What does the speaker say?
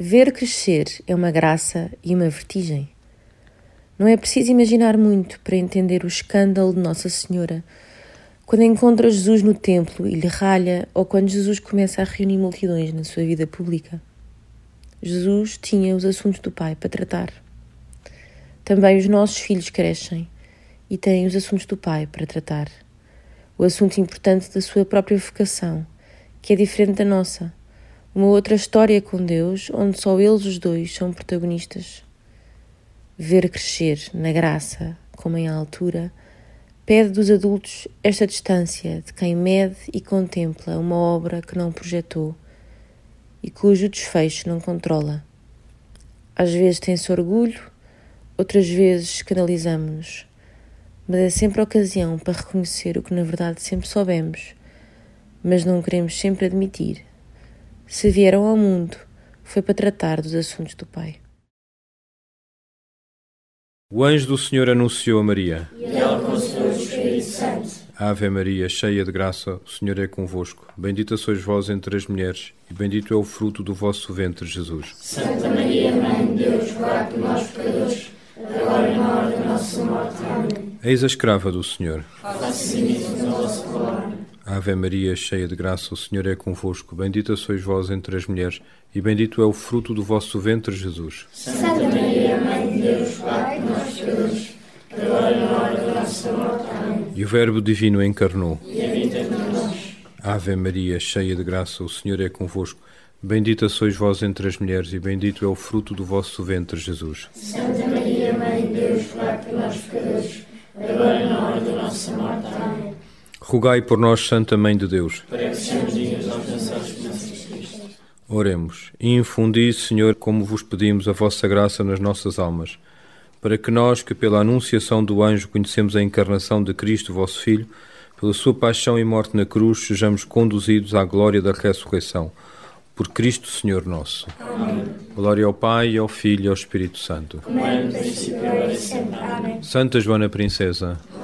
Ver crescer é uma graça e uma vertigem. Não é preciso imaginar muito para entender o escândalo de Nossa Senhora quando encontra Jesus no templo e lhe ralha, ou quando Jesus começa a reunir multidões na sua vida pública. Jesus tinha os assuntos do Pai para tratar. Também os nossos filhos crescem e têm os assuntos do Pai para tratar. O assunto importante da sua própria vocação, que é diferente da nossa. Uma outra história com Deus, onde só eles os dois são protagonistas. Ver crescer na graça, como em altura, pede dos adultos esta distância de quem mede e contempla uma obra que não projetou e cujo desfecho não controla. Às vezes tem-se orgulho, outras vezes escandalizamo-nos, mas é sempre ocasião para reconhecer o que na verdade sempre soubemos, mas não queremos sempre admitir. Se vieram ao mundo, foi para tratar dos assuntos do Pai. O anjo do Senhor anunciou a Maria. E ela concebeu o Espírito Santo. Ave Maria, cheia de graça, o Senhor é convosco. Bendita sois vós entre as mulheres, e bendito é o fruto do vosso ventre, Jesus. Santa Maria, Mãe de Deus, rogai por nós, pecadores, agora e na hora da nossa morte. Amém. Eis a escrava do Senhor. Faça-se em mim a vossa palavra. Ave Maria, cheia de graça, o Senhor é convosco. Bendita sois vós entre as mulheres, e bendito é o fruto do vosso ventre, Jesus. Santa Maria, Mãe de Deus, rogai por nós, pecadores, agora e na hora da nossa morte. Amém. E o Verbo Divino encarnou. E habita entre nós. Ave Maria, cheia de graça, o Senhor é convosco. Bendita sois vós entre as mulheres, e bendito é o fruto do vosso ventre, Jesus. Santa Maria, Mãe de Deus, rogai por nós, pecadores, agora e na hora da nossa morte. Amém. Rogai por nós, Santa Mãe de Deus. Para que sejamos dignos de alcançar as promessas de Cristo. Oremos. E infundi, Senhor, como vos pedimos, a vossa graça nas nossas almas, para que nós, que pela anunciação do anjo conhecemos a encarnação de Cristo, vosso Filho, pela sua paixão e morte na cruz, sejamos conduzidos à glória da ressurreição. Por Cristo, Senhor nosso. Amém. Glória ao Pai, ao Filho e ao Espírito Santo. Como é no princípio, agora e sempre. Amém. Santa Joana Princesa,